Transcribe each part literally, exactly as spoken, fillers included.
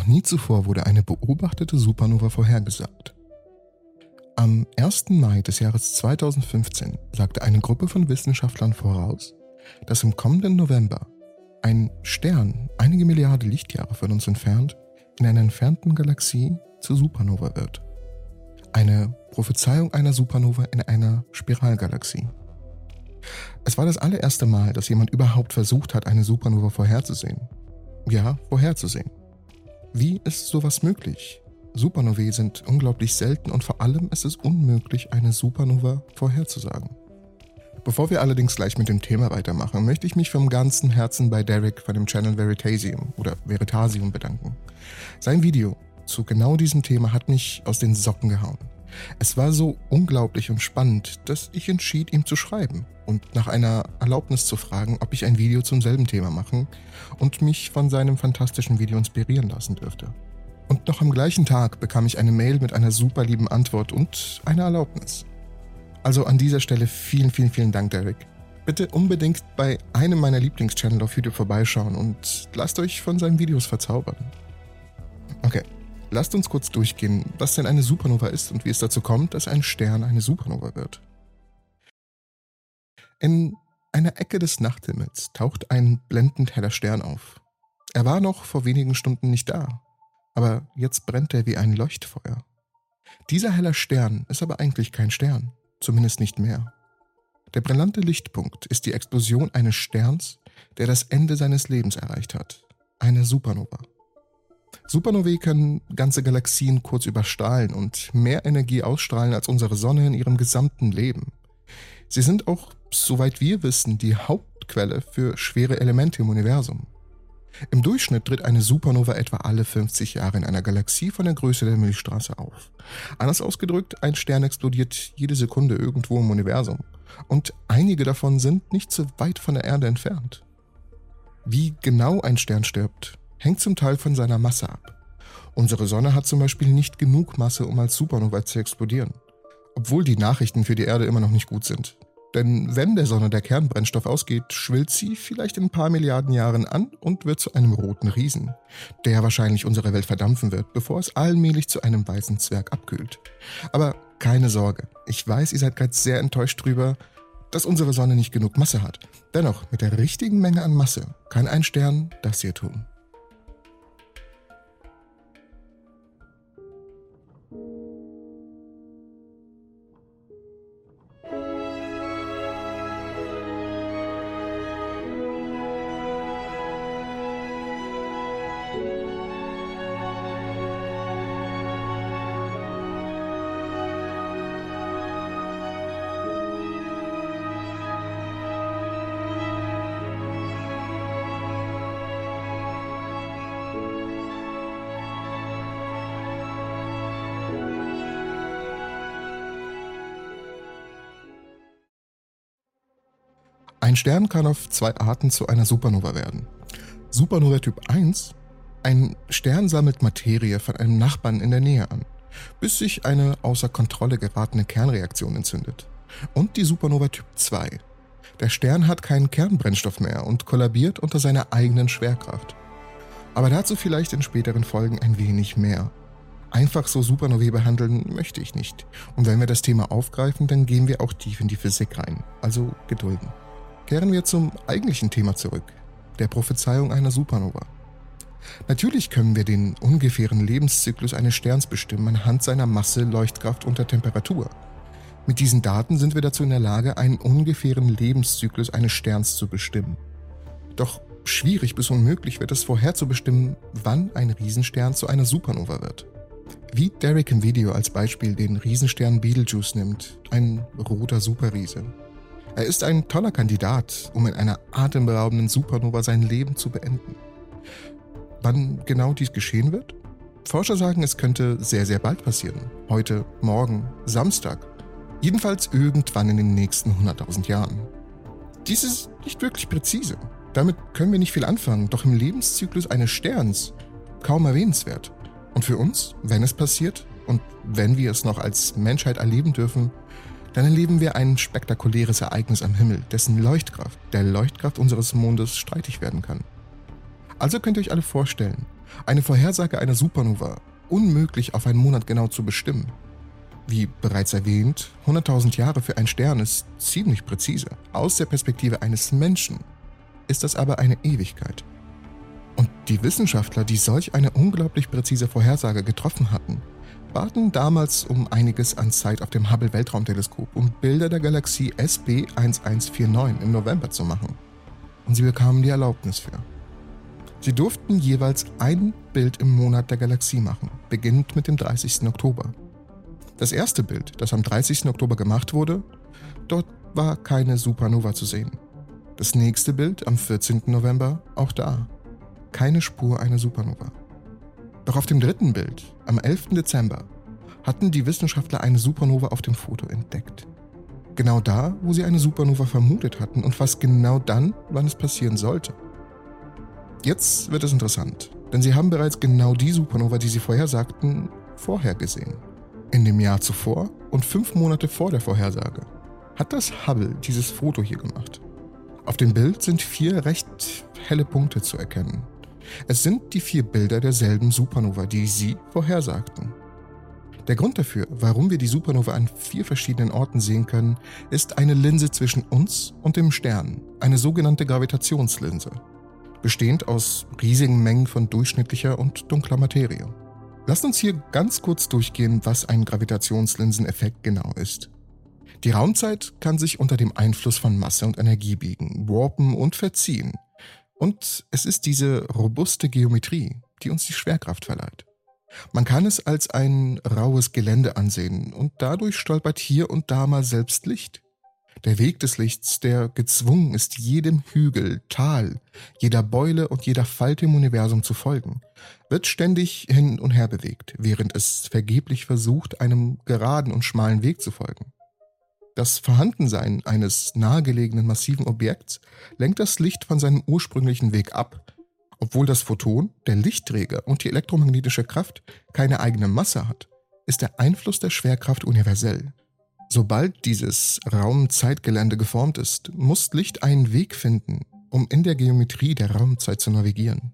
Noch nie zuvor wurde eine beobachtete Supernova vorhergesagt. Am ersten Mai des Jahres zweitausendfünfzehn sagte eine Gruppe von Wissenschaftlern voraus, dass im kommenden November ein Stern einige Milliarden Lichtjahre von uns entfernt in einer entfernten Galaxie zur Supernova wird. Eine Prophezeiung einer Supernova in einer Spiralgalaxie. Es war das allererste Mal, dass jemand überhaupt versucht hat, eine Supernova vorherzusehen. Ja, vorherzusehen. Wie ist sowas möglich? Supernovae sind unglaublich selten und vor allem ist es unmöglich, eine Supernova vorherzusagen. Bevor wir allerdings gleich mit dem Thema weitermachen, möchte ich mich vom ganzen Herzen bei Derek von dem Channel Veritasium oder Veritasium bedanken. Sein Video zu genau diesem Thema hat mich aus den Socken gehauen. Es war so unglaublich und spannend, dass ich entschied, ihm zu schreiben und nach einer Erlaubnis zu fragen, ob ich ein Video zum selben Thema machen und mich von seinem fantastischen Video inspirieren lassen dürfte. Und noch am gleichen Tag bekam ich eine Mail mit einer super lieben Antwort und einer Erlaubnis. Also an dieser Stelle vielen, vielen, vielen Dank, Derek. Bitte unbedingt bei einem meiner Lieblingschannel auf YouTube vorbeischauen und lasst euch von seinen Videos verzaubern. Okay, lasst uns kurz durchgehen, was denn eine Supernova ist und wie es dazu kommt, dass ein Stern eine Supernova wird. In einer Ecke des Nachthimmels taucht ein blendend heller Stern auf. Er war noch vor wenigen Stunden nicht da. Aber jetzt brennt er wie ein Leuchtfeuer. Dieser helle Stern ist aber eigentlich kein Stern, zumindest nicht mehr. Der brillante Lichtpunkt ist die Explosion eines Sterns, der das Ende seines Lebens erreicht hat. Eine Supernova. Supernovae können ganze Galaxien kurz überstrahlen und mehr Energie ausstrahlen als unsere Sonne in ihrem gesamten Leben. Sie sind auch, soweit wir wissen, die Hauptquelle für schwere Elemente im Universum. Im Durchschnitt tritt eine Supernova etwa alle fünfzig Jahre in einer Galaxie von der Größe der Milchstraße auf. Anders ausgedrückt, ein Stern explodiert jede Sekunde irgendwo im Universum. Und einige davon sind nicht so weit von der Erde entfernt. Wie genau ein Stern stirbt, hängt zum Teil von seiner Masse ab. Unsere Sonne hat zum Beispiel nicht genug Masse, um als Supernova zu explodieren. Obwohl die Nachrichten für die Erde immer noch nicht gut sind. Denn wenn der Sonne der Kernbrennstoff ausgeht, schwillt sie vielleicht in ein paar Milliarden Jahren an und wird zu einem roten Riesen, der wahrscheinlich unsere Welt verdampfen wird, bevor es allmählich zu einem weißen Zwerg abkühlt. Aber keine Sorge, ich weiß, ihr seid gerade sehr enttäuscht drüber, dass unsere Sonne nicht genug Masse hat. Dennoch, mit der richtigen Menge an Masse kann ein Stern das hier tun. Ein Stern kann auf zwei Arten zu einer Supernova werden. Supernova Typ eins: Ein Stern sammelt Materie von einem Nachbarn in der Nähe an, bis sich eine außer Kontrolle geratene Kernreaktion entzündet. Und die Supernova Typ zwei: Der Stern hat keinen Kernbrennstoff mehr und kollabiert unter seiner eigenen Schwerkraft. Aber dazu vielleicht in späteren Folgen ein wenig mehr. Einfach so Supernovae behandeln möchte ich nicht. Und wenn wir das Thema aufgreifen, dann gehen wir auch tief in die Physik rein. Also gedulden. Kehren wir zum eigentlichen Thema zurück, der Prophezeiung einer Supernova. Natürlich können wir den ungefähren Lebenszyklus eines Sterns bestimmen anhand seiner Masse, Leuchtkraft und der Temperatur. Mit diesen Daten sind wir dazu in der Lage, einen ungefähren Lebenszyklus eines Sterns zu bestimmen. Doch schwierig bis unmöglich wird es vorherzubestimmen, wann ein Riesenstern zu einer Supernova wird. Wie Derek im Video als Beispiel den Riesenstern Betelgeuse nimmt, ein roter Superriese. Er ist ein toller Kandidat, um in einer atemberaubenden Supernova sein Leben zu beenden. Wann genau dies geschehen wird? Forscher sagen, es könnte sehr, sehr bald passieren. Heute, morgen, Samstag. Jedenfalls irgendwann in den nächsten hunderttausend Jahren. Dies ist nicht wirklich präzise. Damit können wir nicht viel anfangen, doch im Lebenszyklus eines Sterns kaum erwähnenswert. Und für uns, wenn es passiert und wenn wir es noch als Menschheit erleben dürfen, dann erleben wir ein spektakuläres Ereignis am Himmel, dessen Leuchtkraft der Leuchtkraft unseres Mondes streitig werden kann. Also könnt ihr euch alle vorstellen, eine Vorhersage einer Supernova unmöglich auf einen Monat genau zu bestimmen. Wie bereits erwähnt, hunderttausend Jahre für einen Stern ist ziemlich präzise. Aus der Perspektive eines Menschen ist das aber eine Ewigkeit. Und die Wissenschaftler, die solch eine unglaublich präzise Vorhersage getroffen hatten, baten damals um einiges an Zeit auf dem Hubble-Weltraumteleskop, um Bilder der Galaxie S P eins eins vier neun im November zu machen. Und sie bekamen die Erlaubnis für. Sie durften jeweils ein Bild im Monat der Galaxie machen, beginnend mit dem dreißigsten Oktober. Das erste Bild, das am dreißigsten Oktober gemacht wurde, dort war keine Supernova zu sehen. Das nächste Bild am vierzehnten November, auch da, keine Spur einer Supernova. Doch auf dem dritten Bild, am elften Dezember, hatten die Wissenschaftler eine Supernova auf dem Foto entdeckt. Genau da, wo sie eine Supernova vermutet hatten und fast genau dann, wann es passieren sollte. Jetzt wird es interessant, denn sie haben bereits genau die Supernova, die sie vorhersagten, vorhergesehen. In dem Jahr zuvor und fünf Monate vor der Vorhersage hat das Hubble dieses Foto hier gemacht. Auf dem Bild sind vier recht helle Punkte zu erkennen. Es sind die vier Bilder derselben Supernova, die sie vorhersagten. Der Grund dafür, warum wir die Supernova an vier verschiedenen Orten sehen können, ist eine Linse zwischen uns und dem Stern, eine sogenannte Gravitationslinse, bestehend aus riesigen Mengen von durchschnittlicher und dunkler Materie. Lasst uns hier ganz kurz durchgehen, was ein Gravitationslinseneffekt genau ist. Die Raumzeit kann sich unter dem Einfluss von Masse und Energie biegen, warpen und verziehen. Und es ist diese robuste Geometrie, die uns die Schwerkraft verleiht. Man kann es als ein raues Gelände ansehen und dadurch stolpert hier und da mal selbst Licht. Der Weg des Lichts, der gezwungen ist, jedem Hügel, Tal, jeder Beule und jeder Falte im Universum zu folgen, wird ständig hin und her bewegt, während es vergeblich versucht, einem geraden und schmalen Weg zu folgen. Das Vorhandensein eines nahegelegenen massiven Objekts lenkt das Licht von seinem ursprünglichen Weg ab, obwohl das Photon, der Lichtträger und die elektromagnetische Kraft keine eigene Masse hat, ist der Einfluss der Schwerkraft universell. Sobald dieses Raum-Zeitgelände geformt ist, muss Licht einen Weg finden, um in der Geometrie der Raumzeit zu navigieren.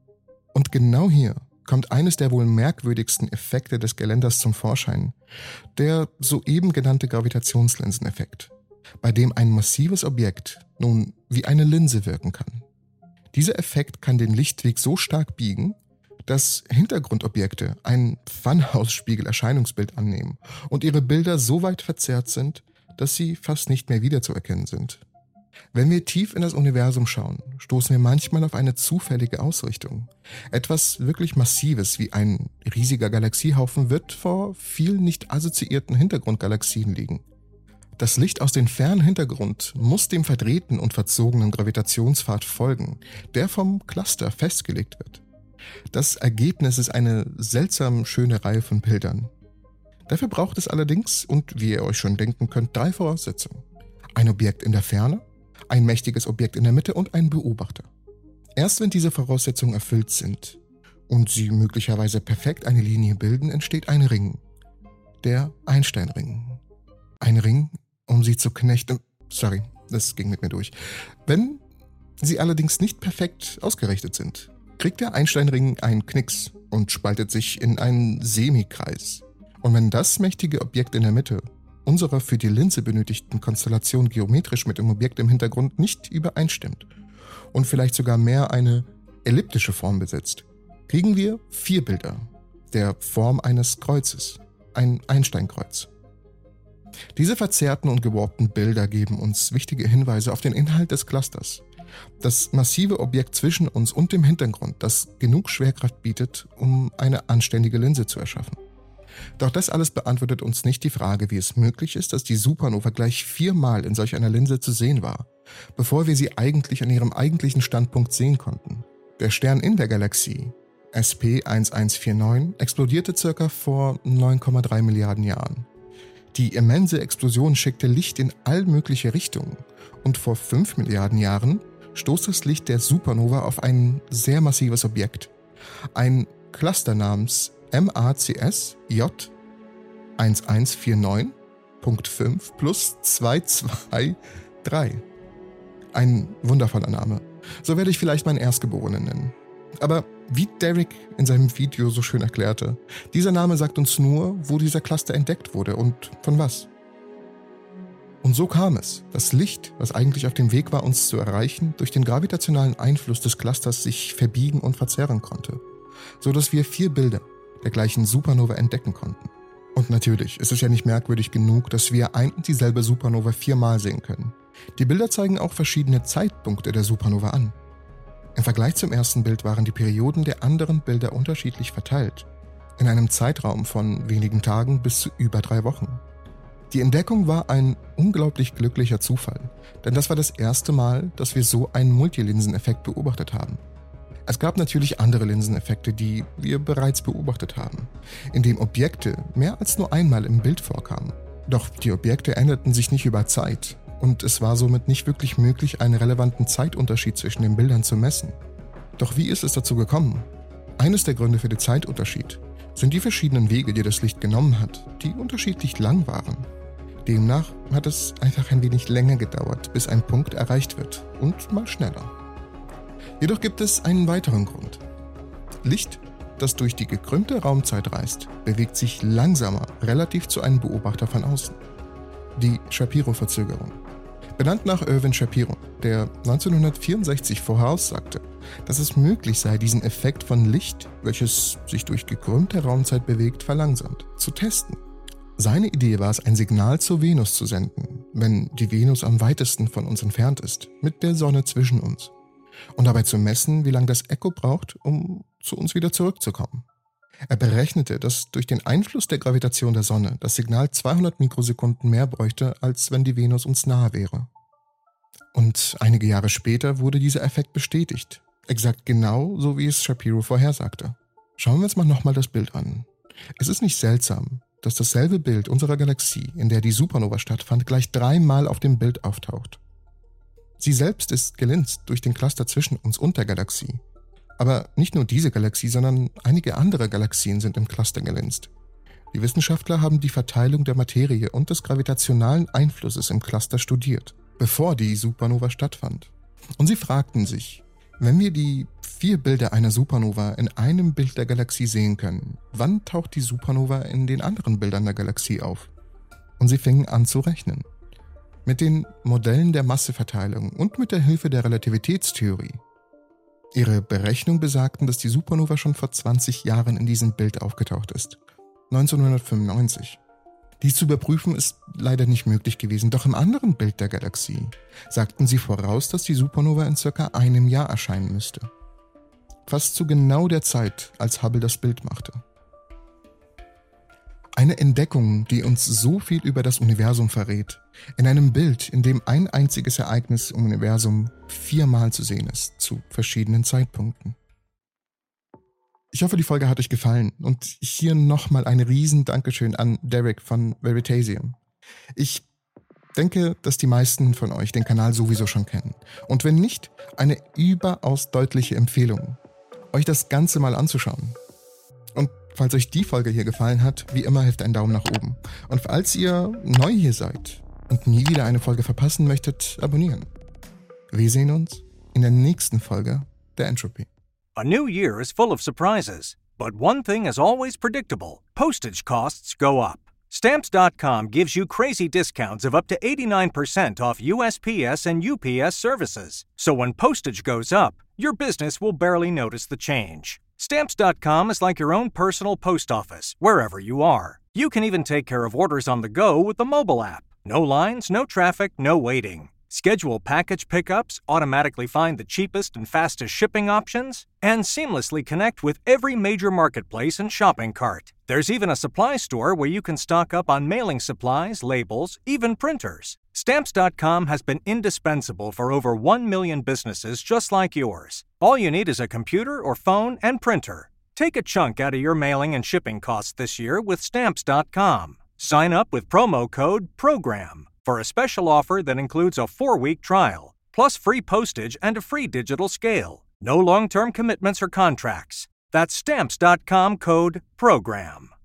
Und genau hier kommt eines der wohl merkwürdigsten Effekte des Geländers zum Vorschein, der soeben genannte Gravitationslinseneffekt, bei dem ein massives Objekt nun wie eine Linse wirken kann. Dieser Effekt kann den Lichtweg so stark biegen, dass Hintergrundobjekte ein Funhouse-Spiegel-Erscheinungsbild annehmen und ihre Bilder so weit verzerrt sind, dass sie fast nicht mehr wiederzuerkennen sind. Wenn wir tief in das Universum schauen, stoßen wir manchmal auf eine zufällige Ausrichtung. Etwas wirklich Massives wie ein riesiger Galaxiehaufen wird vor vielen nicht assoziierten Hintergrundgalaxien liegen. Das Licht aus dem fernen Hintergrund muss dem verdrehten und verzogenen Gravitationspfad folgen, der vom Cluster festgelegt wird. Das Ergebnis ist eine seltsam schöne Reihe von Bildern. Dafür braucht es allerdings, und wie ihr euch schon denken könnt, drei Voraussetzungen. Ein Objekt in der Ferne, ein mächtiges Objekt in der Mitte und ein Beobachter. Erst wenn diese Voraussetzungen erfüllt sind und sie möglicherweise perfekt eine Linie bilden, entsteht ein Ring, der Einstein-Ring. Ein Ring, um sie zu knechten. Sorry, das ging mit mir durch. Wenn sie allerdings nicht perfekt ausgerichtet sind, kriegt der Einstein-Ring einen Knicks und spaltet sich in einen Semikreis. Und wenn das mächtige Objekt in der Mitte unserer für die Linse benötigten Konstellation geometrisch mit dem Objekt im Hintergrund nicht übereinstimmt und vielleicht sogar mehr eine elliptische Form besitzt, kriegen wir vier Bilder der Form eines Kreuzes, ein Einsteinkreuz. Diese verzerrten und gewarpten Bilder geben uns wichtige Hinweise auf den Inhalt des Clusters. Das massive Objekt zwischen uns und dem Hintergrund, das genug Schwerkraft bietet, um eine anständige Linse zu erschaffen. Doch das alles beantwortet uns nicht die Frage, wie es möglich ist, dass die Supernova gleich viermal in solch einer Linse zu sehen war, bevor wir sie eigentlich an ihrem eigentlichen Standpunkt sehen konnten. Der Stern in der Galaxie, S P eins eins vier neun, explodierte circa vor neun Komma drei Milliarden Jahren. Die immense Explosion schickte Licht in all mögliche Richtungen und vor fünf Milliarden Jahren stoß das Licht der Supernova auf ein sehr massives Objekt, ein Cluster namens M A C S J eins eins vier neun Punkt fünf plus zwei zwei drei. Ein wundervoller Name. So werde ich vielleicht meinen Erstgeborenen nennen. Aber wie Derek in seinem Video so schön erklärte, dieser Name sagt uns nur, wo dieser Cluster entdeckt wurde und von was. Und so kam es, dass Licht, was eigentlich auf dem Weg war, uns zu erreichen, durch den gravitationalen Einfluss des Clusters sich verbiegen und verzerren konnte, so dass wir vier Bilder der gleichen Supernova entdecken konnten. Und natürlich ist es ja nicht merkwürdig genug, dass wir ein und dieselbe Supernova viermal sehen können. Die Bilder zeigen auch verschiedene Zeitpunkte der Supernova an. Im Vergleich zum ersten Bild waren die Perioden der anderen Bilder unterschiedlich verteilt, in einem Zeitraum von wenigen Tagen bis zu über drei Wochen. Die Entdeckung war ein unglaublich glücklicher Zufall, denn das war das erste Mal, dass wir so einen Multilinseneffekt beobachtet haben. Es gab natürlich andere Linseneffekte, die wir bereits beobachtet haben, in dem Objekte mehr als nur einmal im Bild vorkamen. Doch die Objekte änderten sich nicht über Zeit und es war somit nicht wirklich möglich, einen relevanten Zeitunterschied zwischen den Bildern zu messen. Doch wie ist es dazu gekommen? Eines der Gründe für den Zeitunterschied sind die verschiedenen Wege, die das Licht genommen hat, die unterschiedlich lang waren. Demnach hat es einfach ein wenig länger gedauert, bis ein Punkt erreicht wird und mal schneller. Jedoch gibt es einen weiteren Grund. Licht, das durch die gekrümmte Raumzeit reist, bewegt sich langsamer relativ zu einem Beobachter von außen. Die Shapiro-Verzögerung. Benannt nach Irwin Shapiro, der neunzehnhundertvierundsechzig voraussagte, dass es möglich sei, diesen Effekt von Licht, welches sich durch gekrümmte Raumzeit bewegt, verlangsamt, zu testen. Seine Idee war es, ein Signal zur Venus zu senden, wenn die Venus am weitesten von uns entfernt ist, mit der Sonne zwischen uns, und dabei zu messen, wie lange das Echo braucht, um zu uns wieder zurückzukommen. Er berechnete, dass durch den Einfluss der Gravitation der Sonne das Signal zweihundert Mikrosekunden mehr bräuchte, als wenn die Venus uns nahe wäre. Und einige Jahre später wurde dieser Effekt bestätigt, exakt genau so, wie es Shapiro vorhersagte. Schauen wir uns mal nochmal das Bild an. Es ist nicht seltsam, dass dasselbe Bild unserer Galaxie, in der die Supernova stattfand, gleich dreimal auf dem Bild auftaucht. Sie selbst ist gelinst durch den Cluster zwischen uns und der Galaxie. Aber nicht nur diese Galaxie, sondern einige andere Galaxien sind im Cluster gelinst. Die Wissenschaftler haben die Verteilung der Materie und des gravitationalen Einflusses im Cluster studiert, bevor die Supernova stattfand. Und sie fragten sich, wenn wir die vier Bilder einer Supernova in einem Bild der Galaxie sehen können, wann taucht die Supernova in den anderen Bildern der Galaxie auf? Und sie fingen an zu rechnen. Mit den Modellen der Masseverteilung und mit der Hilfe der Relativitätstheorie. Ihre Berechnungen besagten, dass die Supernova schon vor zwanzig Jahren in diesem Bild aufgetaucht ist, neunzehnhundertfünfundneunzig. Dies zu überprüfen ist leider nicht möglich gewesen, doch im anderen Bild der Galaxie sagten sie voraus, dass die Supernova in circa einem Jahr erscheinen müsste. Fast zu genau der Zeit, als Hubble das Bild machte. Eine Entdeckung, die uns so viel über das Universum verrät, in einem Bild, in dem ein einziges Ereignis im Universum viermal zu sehen ist, zu verschiedenen Zeitpunkten. Ich hoffe, die Folge hat euch gefallen und hier nochmal ein riesen Dankeschön an Derek von Veritasium. Ich denke, dass die meisten von euch den Kanal sowieso schon kennen und wenn nicht, eine überaus deutliche Empfehlung, euch das Ganze mal anzuschauen. Und falls euch die Folge hier gefallen hat, wie immer hilft ein Daumen nach oben. Und falls ihr neu hier seid und nie wieder eine Folge verpassen möchtet, abonnieren. Wir sehen uns in der nächsten Folge der Entropy. A new year is full of surprises, but one thing is always predictable. Postage costs go up. Stamps dot com gives you crazy discounts of up to eighty-nine percent off U S P S and U P S services. So when postage goes up, your business will barely notice the change. Stamps dot com is like your own personal post office, wherever you are. You can even take care of orders on the go with the mobile app. No lines, no traffic, no waiting. Schedule package pickups, automatically find the cheapest and fastest shipping options, and seamlessly connect with every major marketplace and shopping cart. There's even a supply store where you can stock up on mailing supplies, labels, even printers. Stamps dot com has been indispensable for over one million businesses just like yours. All you need is a computer or phone and printer. Take a chunk out of your mailing and shipping costs this year with Stamps dot com. Sign up with promo code PROGRAM for a special offer that includes a four-week trial, plus free postage and a free digital scale. No long-term commitments or contracts. That's Stamps dot com code PROGRAM.